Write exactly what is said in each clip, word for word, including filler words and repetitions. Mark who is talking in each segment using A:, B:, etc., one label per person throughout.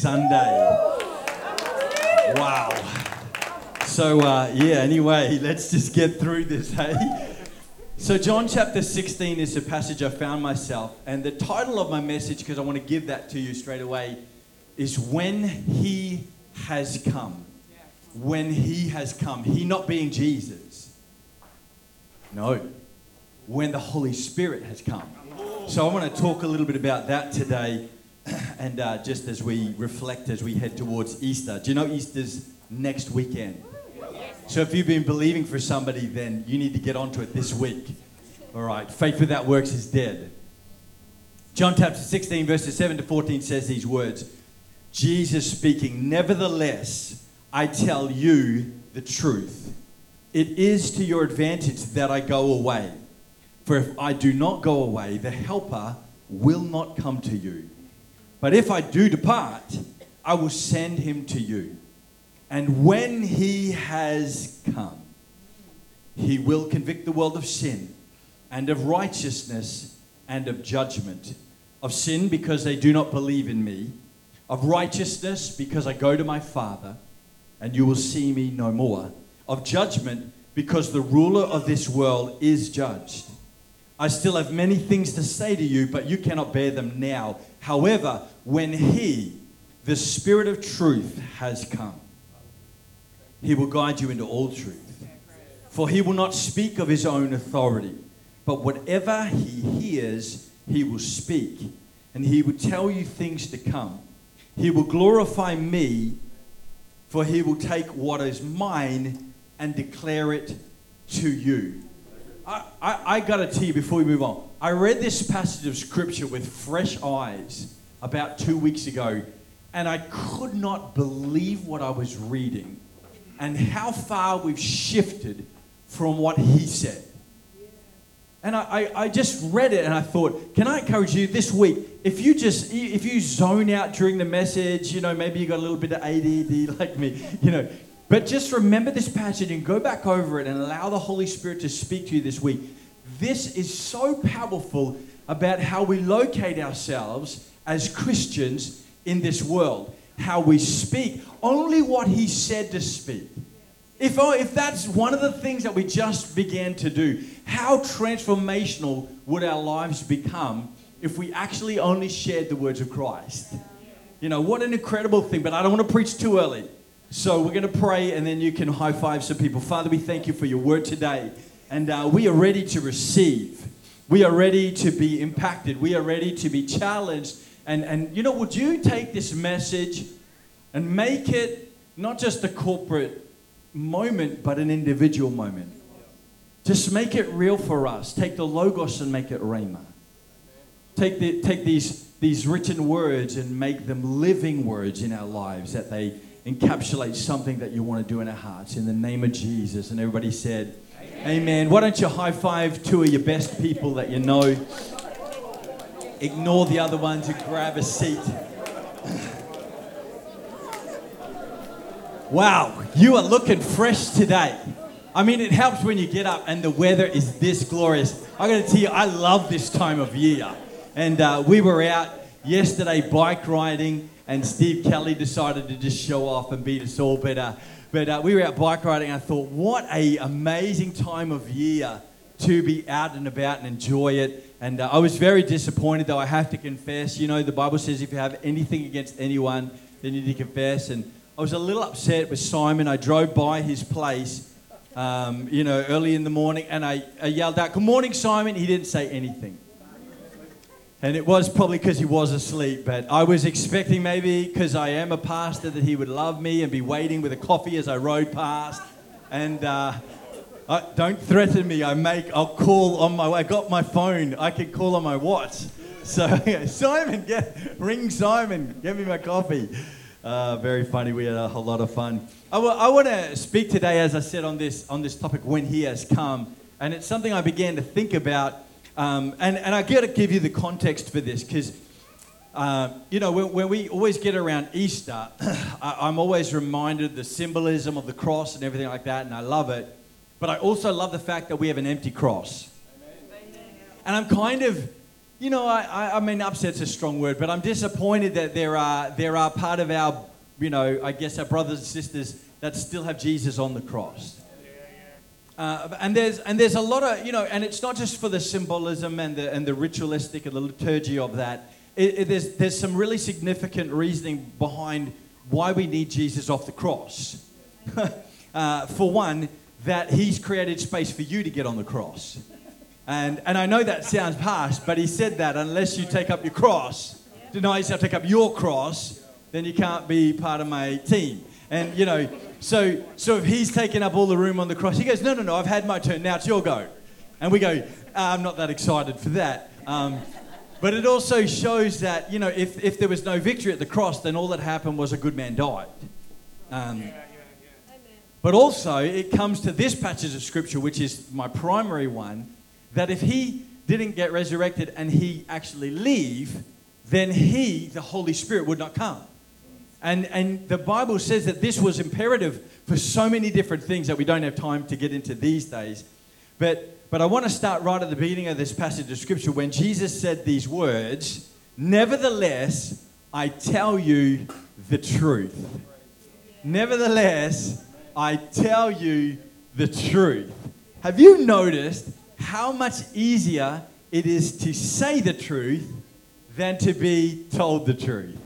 A: Sunday. Wow. So, uh, yeah, anyway, let's just get through this, hey? So John chapter sixteen is a passage I found myself. And the title of my message, because I want to give that to you straight away, is When He Has Come. When He has come. He not being Jesus. No. When the Holy Spirit has come. So I want to talk a little bit about that today. And uh, just as we reflect, as we head towards Easter. Do you know Easter's next weekend? So if you've been believing for somebody, then you need to get onto it this week. All right. Faith without works is dead. John chapter sixteen, verses seven to fourteen says these words. Jesus speaking, "Nevertheless, I tell you the truth. It is to your advantage that I go away. For if I do not go away, the Helper will not come to you. But if I do depart, I will send him to you. And when he has come, he will convict the world of sin and of righteousness and of judgment. Of sin, because they do not believe in me. Of righteousness, because I go to my Father, and you will see me no more. Of judgment, because the ruler of this world is judged. I still have many things to say to you, but you cannot bear them now. However, when he, the Spirit of truth, has come, he will guide you into all truth. For he will not speak of his own authority, but whatever he hears, he will speak, and he will tell you things to come. He will glorify me, for he will take what is mine and declare it to you." I, I, I got to tell you before we move on. I read this passage of scripture with fresh eyes about two weeks ago, and I could not believe what I was reading and how far we've shifted from what he said. And I, I, I just read it and I thought, can I encourage you this week, if you just, if you zone out during the message, you know, maybe you got a little bit of A D D like me, you know, but just remember this passage and go back over it and allow the Holy Spirit to speak to you this week. This is so powerful about how we locate ourselves as Christians in this world. How we speak. Only what he said to speak. If, if that's one of the things that we just began to do, how transformational would our lives become if we actually only shared the words of Christ? You know, what an incredible thing. But I don't want to preach too early. So we're going to pray and then you can high five some people. Father, we thank you for your word today. And uh, we are ready to receive. We are ready to be impacted. We are ready to be challenged. And, and you know, would you take this message and make it not just a corporate moment, but an individual moment? Just make it real for us. Take the Logos and make it Rhema. Take, the, take these, these written words and make them living words in our lives, that they encapsulate something that you want to do in our hearts. In the name of Jesus. And everybody said, Amen. Amen. Why don't you high five two of your best people that you know? Ignore the other ones and grab a seat. Wow, you are looking fresh today. I mean, it helps when you get up and the weather is this glorious. I got to tell you, I love this time of year. And uh, we were out yesterday bike riding, and Steve Kelly decided to just show off and beat us all. But, uh, but uh, we were out bike riding, and I thought, what an amazing time of year to be out and about and enjoy it. And uh, I was very disappointed, though, I have to confess. You know, the Bible says if you have anything against anyone, then you need to confess. And I was a little upset with Simon. I drove by his place, um, you know, early in the morning, and I, I yelled out, "Good morning, Simon." He didn't say anything. And it was probably because he was asleep, but I was expecting maybe because I am a pastor that he would love me and be waiting with a coffee as I rode past. And uh, I, don't threaten me. I make, I'll call on my way. I got my phone. I can call on my watch. So Simon, get, ring Simon. Get me my coffee. Uh, very funny. We had a whole lot of fun. I, w- I want to speak today, as I said, on this on this topic, when he has come. And it's something I began to think about. Um, and, and I got to give you the context for this because, uh, you know, when, when we always get around Easter, I, I'm always reminded of the symbolism of the cross and everything like that, and I love it. But I also love the fact that we have an empty cross. Amen. And I'm kind of you know, I, I, I mean, upset's a strong word, but I'm disappointed that there are there are part of our, you know, I guess our brothers and sisters that still have Jesus on the cross. Uh, and there's and there's a lot of, you know, and it's not just for the symbolism and the and the ritualistic and the liturgy of that. It, it, there's there's some really significant reasoning behind why we need Jesus off the cross. uh, for one, that he's created space for you to get on the cross. And and I know that sounds harsh, but he said that unless you take up your cross, deny yourself, take up your cross, then you can't be part of my team. And, you know, so so if he's taken up all the room on the cross, he goes, no, no, no, I've had my turn, now it's your go. And we go, I'm not that excited for that. Um, but it also shows that, you know, if, if there was no victory at the cross, then all that happened was a good man died. Um, but also, it comes to this passage of Scripture, which is my primary one, that if he didn't get resurrected and he actually leave, then he, the Holy Spirit, would not come. And and the Bible says that this was imperative for so many different things that we don't have time to get into these days. But but I want to start right at the beginning of this passage of Scripture when Jesus said these words, "Nevertheless, I tell you the truth." Nevertheless, I tell you the truth. Have you noticed how much easier it is to say the truth than to be told the truth?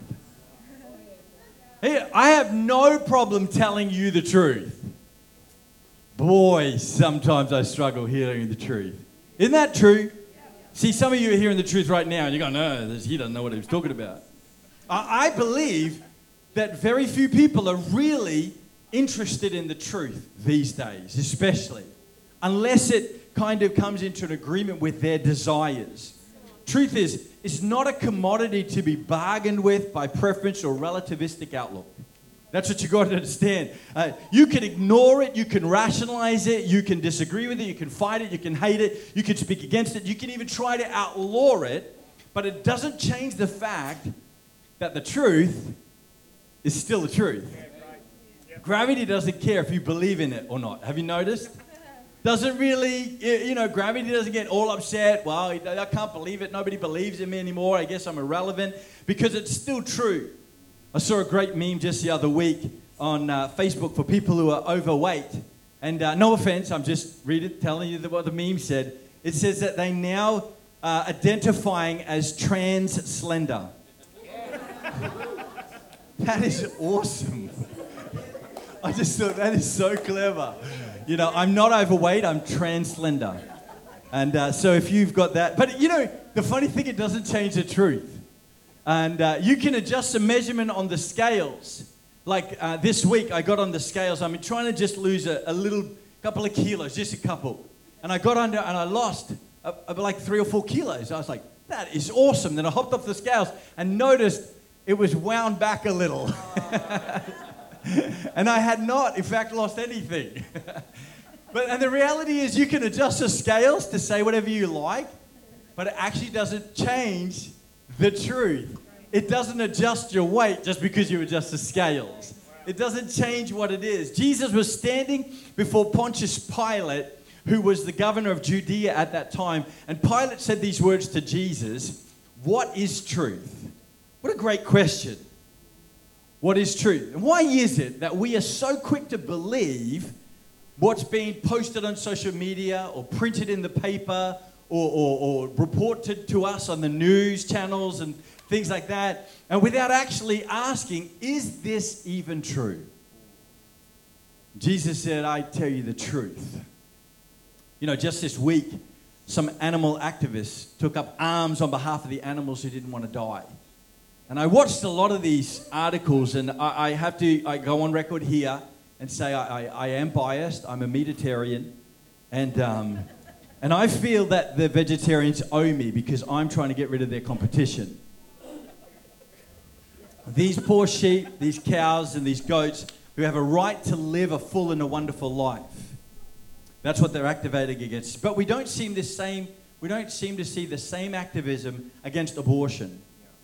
A: Hey, I have no problem telling you the truth. Boy, sometimes I struggle hearing the truth. Isn't that true? See, some of you are hearing the truth right now and you're going, no, he doesn't know what he was talking about. I, I believe that very few people are really interested in the truth these days, especially, unless it kind of comes into an agreement with their desires. Truth is, it's not a commodity to be bargained with by preference or relativistic outlook. That's what you've got to understand. Uh, you can ignore it, you can rationalize it, you can disagree with it, you can fight it, you can hate it, you can speak against it, you can even try to outlaw it, but it doesn't change the fact that the truth is still the truth. Gravity doesn't care if you believe in it or not. Have you noticed? Doesn't really, you know, gravity doesn't get all upset. Well, I can't believe it. Nobody believes in me anymore. I guess I'm irrelevant, because it's still true. I saw a great meme just the other week on uh, Facebook for people who are overweight. And uh, no offense, I'm just reading, telling you what the meme said. It says that they now uh, identifying as trans slender. That is awesome. I just thought that is so clever. You know, I'm not overweight, I'm trans slender. And uh, so if you've got that, but you know, the funny thing, it doesn't change the truth. And uh, you can adjust the measurement on the scales. Like uh, this week, I got on the scales. I'm trying to just lose a, a little couple of kilos, just a couple. And I got under and I lost a, a, like three or four kilos. I was like, that is awesome. Then I hopped off the scales and noticed it was wound back a little. And I had not, in fact, lost anything. But and the reality is you can adjust the scales to say whatever you like, but it actually doesn't change the truth. It doesn't adjust your weight just because you adjust the scales. It doesn't change what it is. Jesus was standing before Pontius Pilate, who was the governor of Judea at that time, and Pilate said these words to Jesus, "What is truth?" What a great question. What is truth? And why is it that we are so quick to believe what's being posted on social media or printed in the paper or, or, or reported to us on the news channels and things like that, and without actually asking, is this even true? Jesus said, I tell you the truth. You know, just this week, some animal activists took up arms on behalf of the animals who didn't want to die. And I watched a lot of these articles, and I, I have to I go on record here and say I, I, I am biased. I'm a meatitarian, and um, and I feel that the vegetarians owe me because I'm trying to get rid of their competition. These poor sheep, these cows, and these goats who have a right to live a full and a wonderful life. That's what they're activating against. But we don't seem the same. We don't seem to see the same activism against abortion.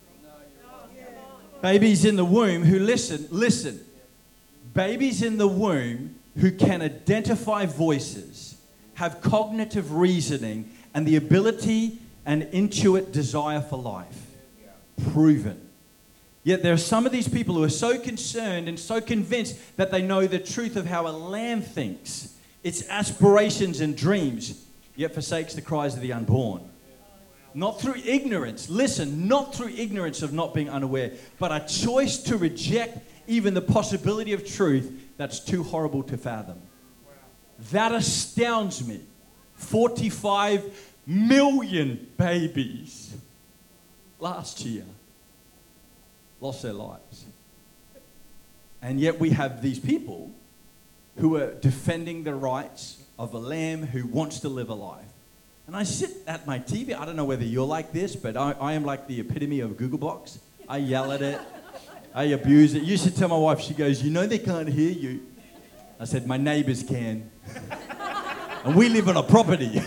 A: Babies in the womb who listen, listen. Babies in the womb who can identify voices, have cognitive reasoning, and the ability and intuitive desire for life. Proven. Yet there are some of these people who are so concerned and so convinced that they know the truth of how a lamb thinks, its aspirations and dreams, yet forsakes the cries of the unborn. Not through ignorance. Listen, not through ignorance of not being unaware, but a choice to reject even the possibility of truth that's too horrible to fathom. That astounds me. forty-five million babies last year lost their lives. And yet we have these people who are defending the rights of a lamb who wants to live a life. And I sit at my T V. I don't know whether you're like this, but I, I am like the epitome of Googlebox. I yell at it. I abuse it. You should tell my wife. She goes, you know they can't hear you. I said, my neighbors can. And we live on a property.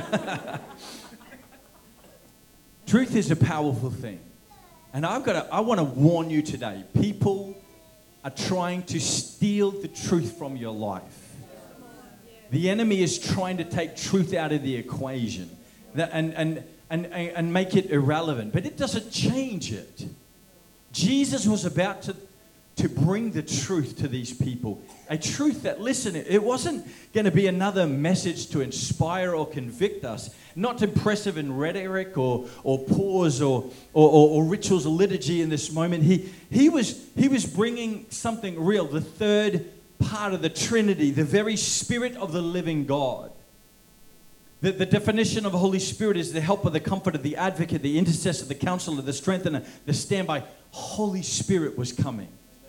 A: Truth is a powerful thing. And I've got to, I want to warn you today. People are trying to steal the truth from your life. The enemy is trying to take truth out of the equation and, and, and, and make it irrelevant. But it doesn't change it. Jesus was about to, to bring the truth to these people. A truth that, listen, it wasn't going to be another message to inspire or convict us. Not impressive in rhetoric or, or pause or, or, or, or rituals or liturgy in this moment. He, he, was, he was bringing something real, the third part of the Trinity, the very Spirit of the living God. The, the definition of the Holy Spirit is the helper, the comforter, the advocate, the intercessor, the counselor, the strengthener, the standby. Holy Spirit was coming.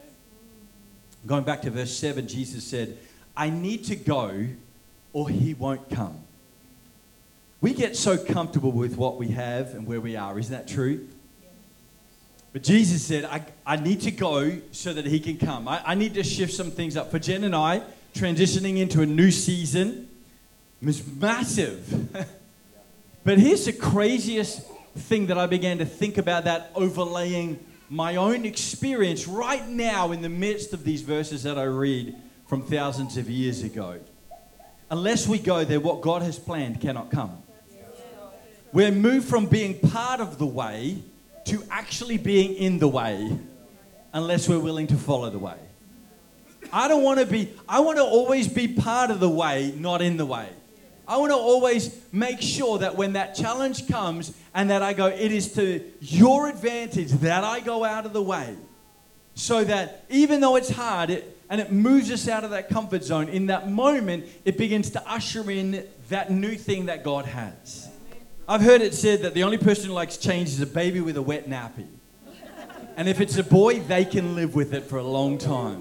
A: Going back to verse seven, Jesus said, I need to go or he won't come. We get so comfortable with what we have and where we are. Isn't that true? But Jesus said, I, I need to go so that he can come. I, I need to shift some things up. For Jen and I, transitioning into a new season was massive. But here's the craziest thing that I began to think about, that overlaying my own experience right now in the midst of these verses that I read from thousands of years ago. Unless we go there, what God has planned cannot come. We're moved from being part of the way to actually being in the way, unless we're willing to follow the way. I don't want to be, I want to always be part of the way, not in the way. I want to always make sure that when that challenge comes and that I go, it is to your advantage that I go out of the way. So that even though it's hard it, and it moves us out of that comfort zone, in that moment, it begins to usher in that new thing that God has. I've heard it said that the only person who likes change is a baby with a wet nappy. And if it's a boy, they can live with it for a long time.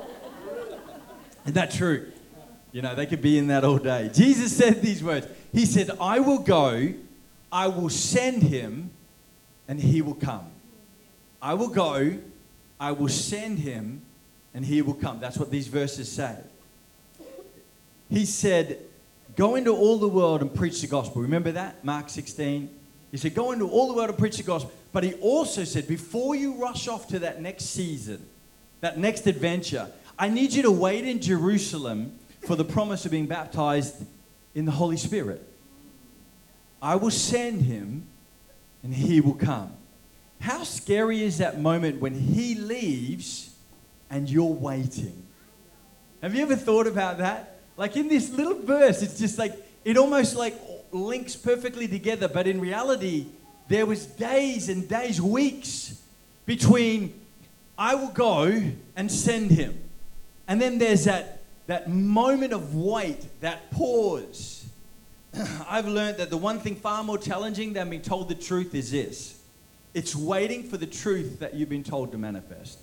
A: Isn't that true? You know, they could be in that all day. Jesus said these words. He said, I will go, I will send him, and he will come. I will go, I will send him, and he will come. That's what these verses say. He said, go into all the world and preach the gospel. Remember that? Mark sixteen. He said, go into all the world and preach the gospel. But he also said, before you rush off to that next season, that next adventure, I need you to wait in Jerusalem for the promise of being baptized in the Holy Spirit. I will send him and he will come. How scary is that moment when he leaves and you're waiting? Have you ever thought about that? Like in this little verse, it's just like, it almost like links perfectly together. But in reality, there was days and days, weeks between I will go and send him. And then there's that That moment of wait, that pause. I've learned that the one thing far more challenging than being told the truth is this. It's waiting for the truth that you've been told to manifest.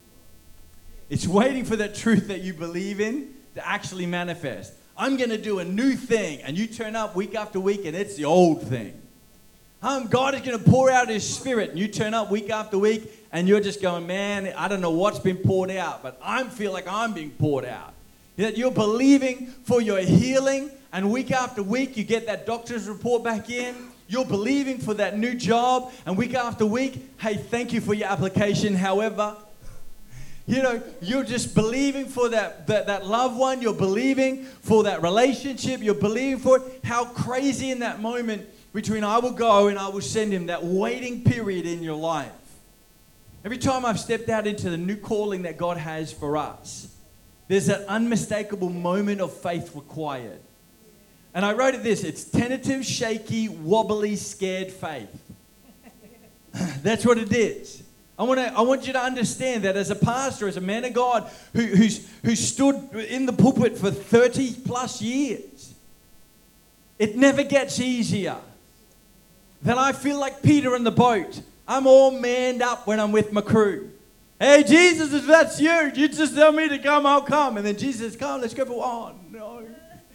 A: It's waiting for that truth that you believe in to actually manifest. I'm going to do a new thing, and you turn up week after week, and it's the old thing. Um, God is going to pour out his Spirit, and you turn up week after week, and you're just going, man, I don't know what's been poured out, but I feel like I'm being poured out. That you're believing for your healing, and week after week you get that doctor's report back in. You're believing for that new job, and week after week, hey, thank you for your application, however. You know, you're just believing for that, that, that loved one. You're believing for that relationship. You're believing for it. How crazy in that moment between I will go and I will send him, that waiting period in your life. Every time I've stepped out into the new calling that God has for us, there's that unmistakable moment of faith required. And I wrote it this, it's tentative, shaky, wobbly, scared faith. That's what it is. I want to. I want you to understand that as a pastor, as a man of God who, who's who stood in the pulpit for thirty plus years, it never gets easier. That I feel like Peter in the boat. I'm all manned up when I'm with my crew. Hey, Jesus, if that's you, you just tell me to come, I'll come. And then Jesus says, come, let's go for one. Oh, no.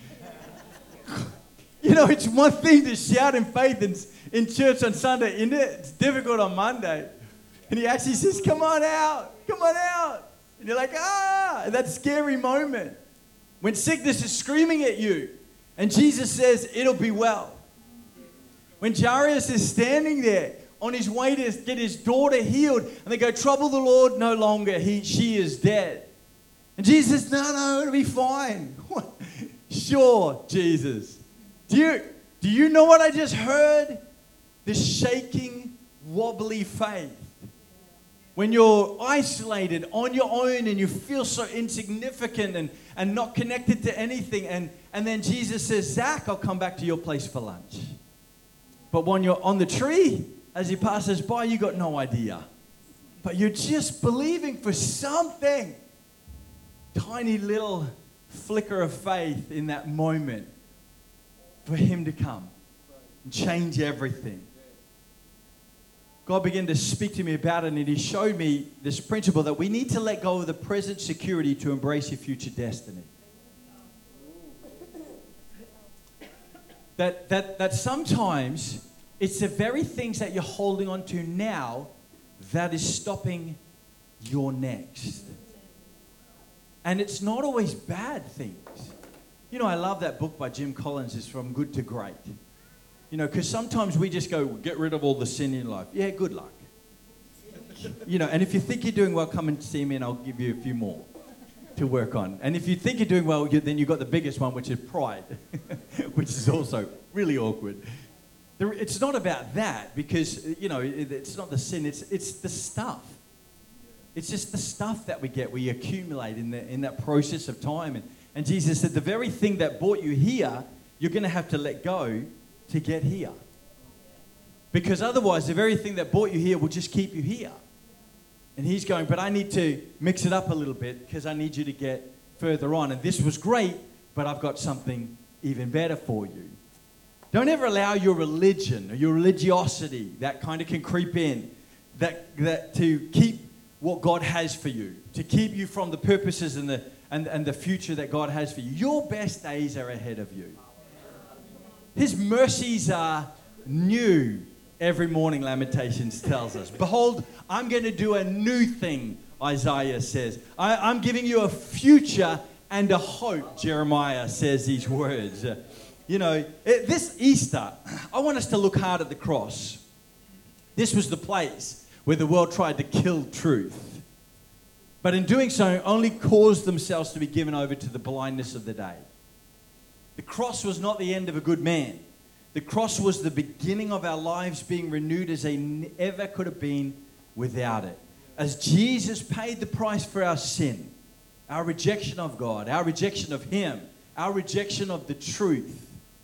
A: You know, it's one thing to shout in faith in, in church on Sunday, isn't it? It's difficult on Monday. And he actually says, come on out, come on out. And you're like, ah, that scary moment. When sickness is screaming at you, and Jesus says, it'll be well. When Jairus is standing there on his way to get his daughter healed, and they go, trouble the Lord no longer, he, she is dead. And Jesus says, no, no, it'll be fine. Sure, Jesus. Do you, do you know what I just heard? This shaking, wobbly faith. When you're isolated on your own and you feel so insignificant and, and not connected to anything. And, and then Jesus says, Zach, I'll come back to your place for lunch. But when you're on the tree, as he passes by, you got no idea. But you're just believing for something. Tiny little flicker of faith in that moment for him to come and change everything. God began to speak to me about it, and he showed me this principle that we need to let go of the present security to embrace your future destiny. That, that, that sometimes it's the very things that you're holding on to now that is stopping your next. And it's not always bad things. You know, I love that book by Jim Collins, it's From Good to Great. You know, because sometimes we just go, get rid of all the sin in life. Yeah, good luck. You know, and if you think you're doing well, come and see me and I'll give you a few more to work on. And if you think you're doing well, you, then you've got the biggest one, which is pride, which is also really awkward. There, it's not about that because, you know, it, it's not the sin, it's, it's the stuff. It's just the stuff that we get, we accumulate in, the, in that process of time. And, and Jesus said, the very thing that brought you here, you're going to have to let go to get here. Because otherwise, the very thing that brought you here will just keep you here. And he's going, but I need to mix it up a little bit because I need you to get further on. And this was great, but I've got something even better for you. Don't ever allow your religion or your religiosity, that kind of can creep in, that, that to keep what God has for you, to keep you from the purposes and the, and, and the future that God has for you. Your best days are ahead of you. His mercies are new every morning, Lamentations tells us. Behold, I'm going to do a new thing, Isaiah says. I, I'm giving you a future and a hope, Jeremiah says these words. Uh, you know, it, this Easter, I want us to look hard at the cross. This was the place where the world tried to kill truth. But in doing so, only caused themselves to be given over to the blindness of the day. The cross was not the end of a good man. The cross was the beginning of our lives being renewed as they never could have been without it. As Jesus paid the price for our sin, our rejection of God, our rejection of him, our rejection of the truth,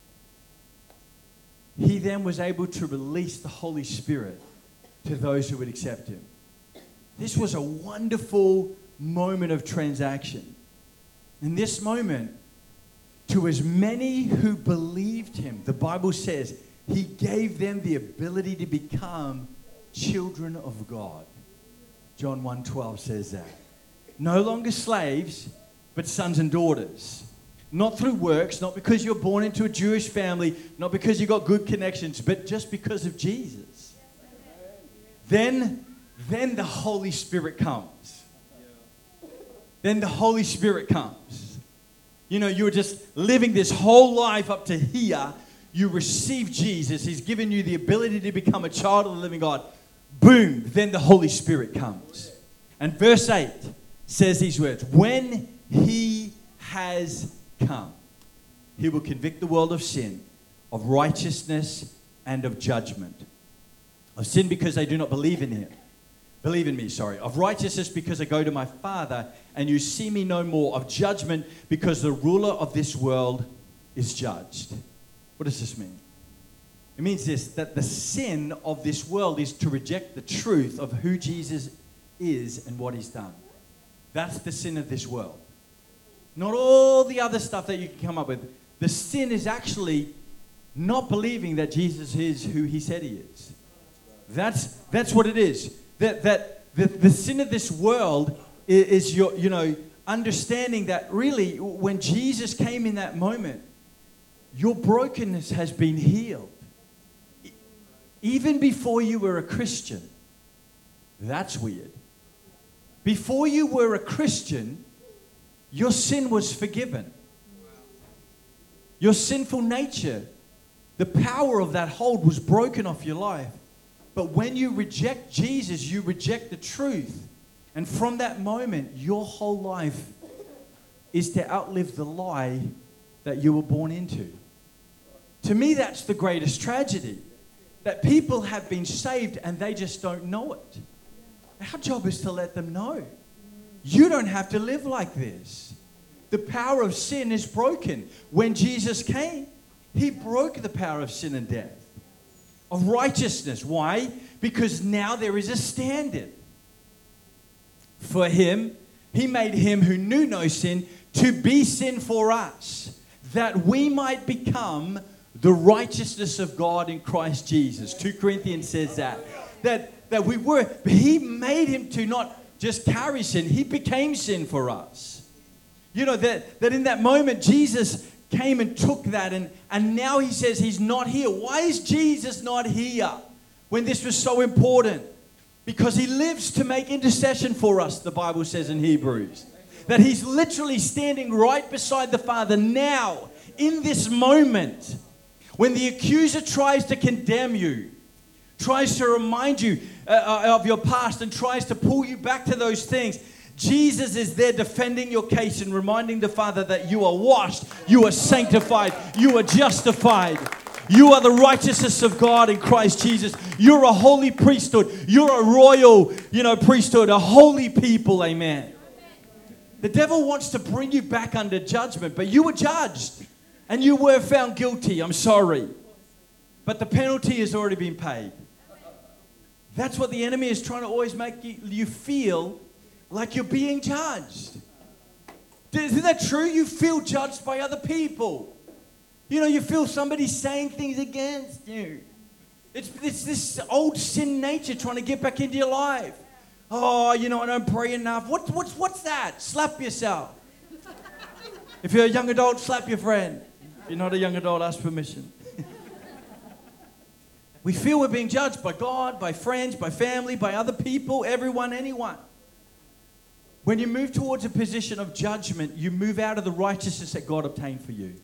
A: he then was able to release the Holy Spirit to those who would accept him. This was a wonderful moment of transaction. In this moment, to as many who believed him, the Bible says, he gave them the ability to become children of God. John one twelve says that. No longer slaves, but sons and daughters. Not through works, not because you're born into a Jewish family, not because you got good connections, but just because of Jesus. Then, then the Holy Spirit comes. Then the Holy Spirit comes. You know, you were just living this whole life up to here. You receive Jesus. He's given you the ability to become a child of the living God. Boom. Then the Holy Spirit comes. And verse eight says these words. When he has come, he will convict the world of sin, of righteousness, and of judgment. Of sin because they do not believe in him. Believe in me, sorry. Of righteousness because I go to my Father and you see me no more. Of judgment because the ruler of this world is judged. What does this mean? It means this, that the sin of this world is to reject the truth of who Jesus is and what he's done. That's the sin of this world. Not all the other stuff that you can come up with. The sin is actually not believing that Jesus is who he said he is. That's, that's what it is. That, that the, the sin of this world is, is your, you know, understanding that really when Jesus came in that moment, your brokenness has been healed. Even before you were a Christian. That's weird. Before you were a Christian, your sin was forgiven. Your sinful nature, the power of that hold was broken off your life. But when you reject Jesus, you reject the truth. And from that moment, your whole life is to outlive the lie that you were born into. To me, that's the greatest tragedy. That people have been saved and they just don't know it. Our job is to let them know. You don't have to live like this. The power of sin is broken. When Jesus came, he broke the power of sin and death. Of righteousness. Why? Because now there is a standard. For him, he made him who knew no sin to be sin for us, that we might become the righteousness of God in Christ Jesus. Second Corinthians says that. That, that we were, but he made him to not just carry sin, he became sin for us. You know, that, that in that moment, Jesus came and took that, and, and now he says he's not here. Why is Jesus not here when this was so important? Because he lives to make intercession for us, the Bible says in Hebrews. That he's literally standing right beside the Father now, in this moment. When the accuser tries to condemn you, tries to remind you uh, of your past and tries to pull you back to those things, Jesus is there defending your case and reminding the Father that you are washed, you are sanctified, you are justified. You are the righteousness of God in Christ Jesus. You're a holy priesthood. You're a royal, you know, priesthood, a holy people, amen. The devil wants to bring you back under judgment, but you were judged. And you were found guilty, I'm sorry. But the penalty has already been paid. That's what the enemy is trying to always make you, you feel like you're being judged. Isn't that true? You feel judged by other people. You know, you feel somebody saying things against you. It's, it's this old sin nature trying to get back into your life. Oh, you know, I don't pray enough. What, what's, what's that? Slap yourself. If you're a young adult, slap your friend. If you're not a young adult, ask permission. We feel we're being judged by God, by friends, by family, by other people, everyone, anyone. When you move towards a position of judgment, you move out of the righteousness that God obtained for you.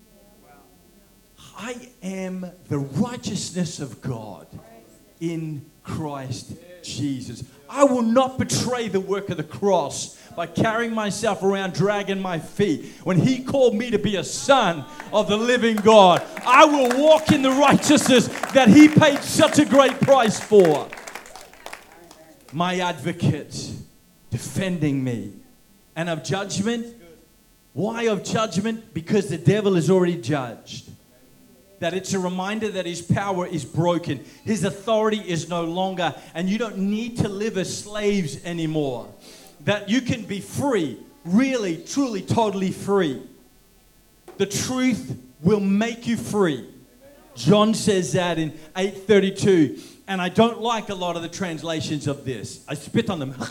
A: I am the righteousness of God in Christ Jesus. I will not betray the work of the cross by carrying myself around, dragging my feet. When he called me to be a son of the living God, I will walk in the righteousness that he paid such a great price for. My advocate defending me. And of judgment, why of judgment? Because the devil is already judged. That it's a reminder that his power is broken. His authority is no longer. And you don't need to live as slaves anymore. That you can be free. Really, truly, totally free. The truth will make you free. John says that in eight thirty-two. And I don't like a lot of the translations of this. I spit on them.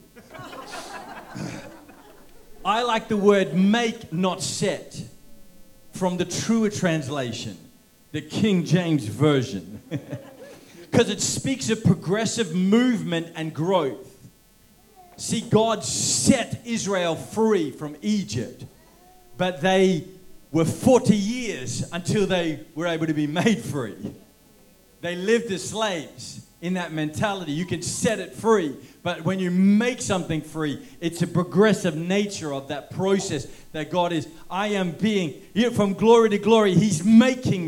A: I like the word make, not set. From the truer translation. The King James Version. Because it speaks of progressive movement and growth. See, God set Israel free from Egypt. But they were forty years until they were able to be made free. They lived as slaves in that mentality. You can set it free. But when you make something free, it's a progressive nature of that process that God is. I am being, you know, from glory to glory, he's making me.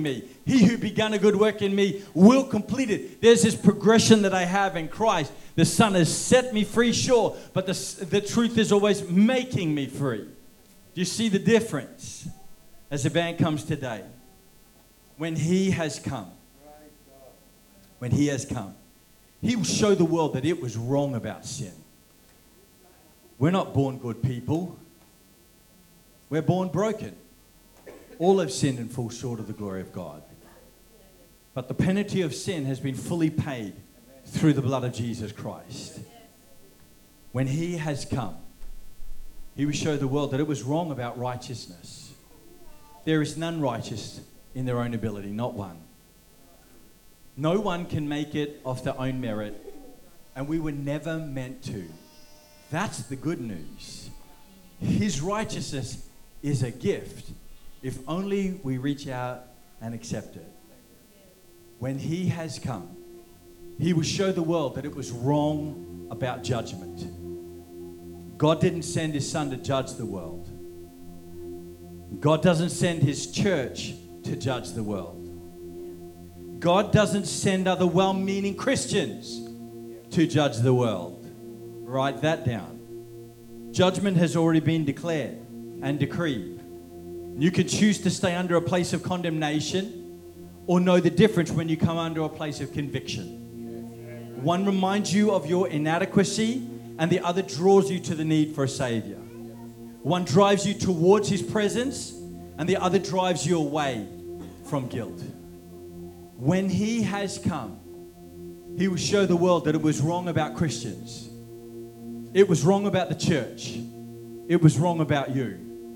A: He who began a good work in me will complete it. There's this progression that I have in Christ. The Son has set me free, sure, but the, the truth is always making me free. Do you see the difference as the band comes today? When He has come, when He has come, He will show the world that it was wrong about sin. We're not born good people. We're born broken. All have sinned and fall short of the glory of God. But the penalty of sin has been fully paid through the blood of Jesus Christ. When He has come, He will show the world that it was wrong about righteousness. There is none righteous in their own ability, not one. No one can make it off their own merit, and we were never meant to. That's the good news. His righteousness is a gift if only we reach out and accept it. When He has come, He will show the world that it was wrong about judgment. God didn't send His Son to judge the world. God doesn't send His church to judge the world. God doesn't send other well-meaning Christians to judge the world. Write that down. Judgment has already been declared and decreed. You can choose to stay under a place of condemnation or know the difference when you come under a place of conviction. One reminds you of your inadequacy, and the other draws you to the need for a Savior. One drives you towards His presence, and the other drives you away from guilt. When He has come, He will show the world that it was wrong about Christians. It was wrong about the church. It was wrong about you.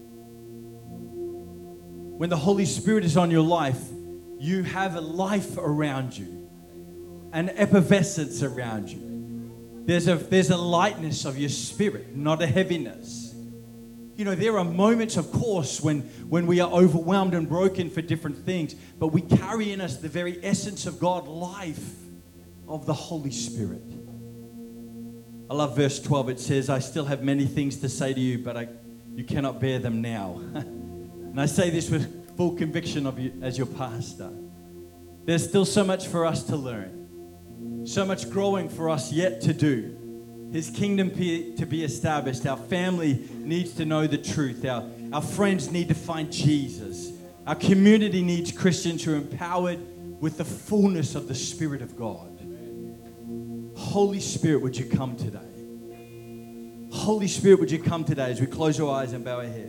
A: When the Holy Spirit is on your life, you have a life around you, an effervescence around you. There's a, there's a lightness of your spirit, not a heaviness. You know, there are moments, of course, when, when we are overwhelmed and broken for different things, but we carry in us the very essence of God, life of the Holy Spirit. I love verse twelve. It says, I still have many things to say to you, but I, you cannot bear them now. And I say this with full conviction of you as your pastor. There's still so much for us to learn. So much growing for us yet to do. His kingdom be, to be established. Our family needs to know the truth. Our, our friends need to find Jesus. Our community needs Christians who are empowered with the fullness of the Spirit of God. Holy Spirit, would you come today? Holy Spirit, would you come today as we close our eyes and bow our heads?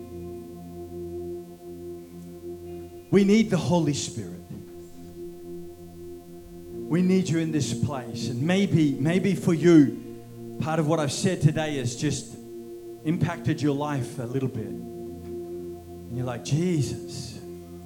A: We need the Holy Spirit. We need you in this place. And maybe, maybe for you, part of what I've said today has just impacted your life a little bit. And you're like, Jesus,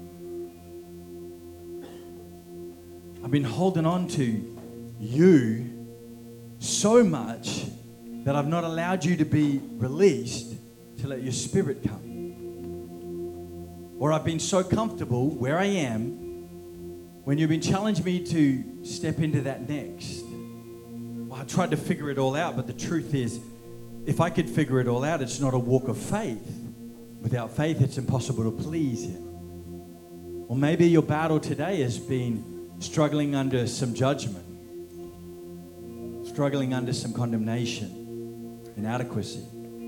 A: I've been holding on to you so much that I've not allowed you to be released to let your Spirit come. Or I've been so comfortable where I am when you've been challenging me to step into that next. Well, I tried to figure it all out, but the truth is, if I could figure it all out, it's not a walk of faith. Without faith, it's impossible to please Him. Or maybe your battle today has been struggling under some judgment, struggling under some condemnation, inadequacy.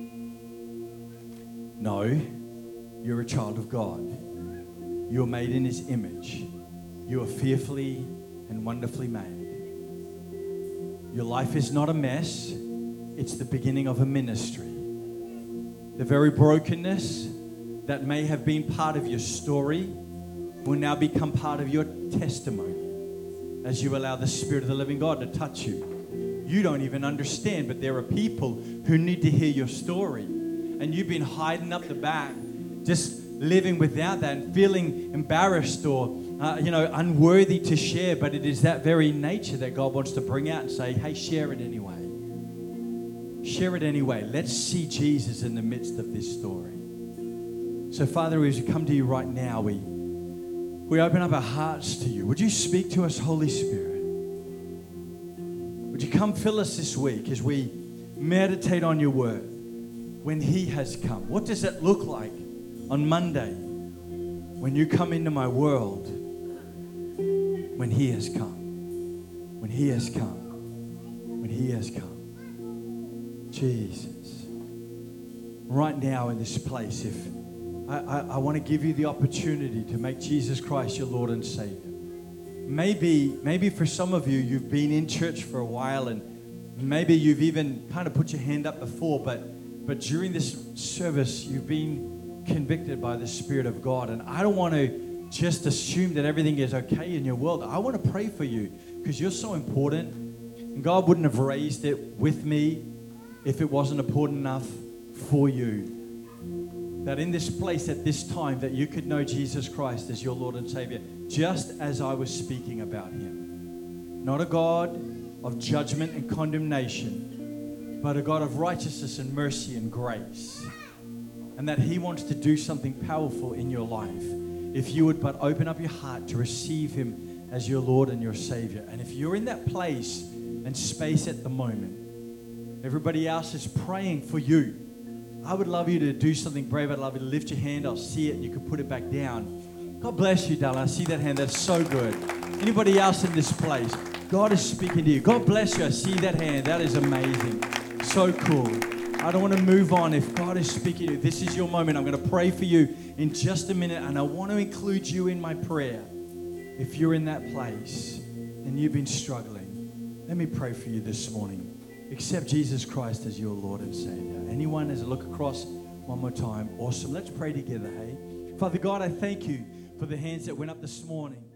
A: No, you're a child of God. You are made in His image. You are fearfully and wonderfully made. Your life is not a mess. It's the beginning of a ministry. The very brokenness that may have been part of your story will now become part of your testimony as you allow the Spirit of the living God to touch you. You don't even understand, but there are people who need to hear your story. And you've been hiding up the back, just living without that and feeling embarrassed or, uh, you know, unworthy to share. But it is that very nature that God wants to bring out and say, hey, share it anyway. Share it anyway. Let's see Jesus in the midst of this story. So, Father, as we come to you right now, we, we open up our hearts to you. Would you speak to us, Holy Spirit? Would you come fill us this week as we meditate on your word when He has come? What does that look like on Monday when you come into my world when He has come. When He has come. When He has come. Jesus. Right now in this place, if I, I, I want to give you the opportunity to make Jesus Christ your Lord and Savior. Maybe, maybe for some of you, you've been in church for a while, and maybe you've even kind of put your hand up before, but, but during this service, you've been convicted by the Spirit of God. And I don't want to just assume that everything is okay in your world. I want to pray for you because you're so important. And God wouldn't have raised it with me if it wasn't important enough for you. That in this place at this time that you could know Jesus Christ as your Lord and Savior, just as I was speaking about Him. Not a God of judgment and condemnation, but a God of righteousness and mercy and grace. And that He wants to do something powerful in your life if you would but open up your heart to receive Him as your Lord and your Savior. And if you're in that place and space at the moment, everybody else is praying for you. I would love you to do something brave. I'd love you to lift your hand. I'll see it. You can put it back down. God bless you, darling. I see that hand. That's so good. Anybody else in this place? God is speaking to you. God bless you. I see that hand. That is amazing. So cool. I don't want to move on. If God is speaking to you, this is your moment. I'm going to pray for you in just a minute, and I want to include you in my prayer. If you're in that place and you've been struggling, let me pray for you this morning. Accept Jesus Christ as your Lord and Savior. Anyone, as I look across one more time? Awesome. Let's pray together, hey? Father God, I thank you for the hands that went up this morning.